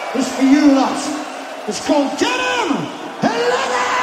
is for you lot. It's called Get 'Em! 11!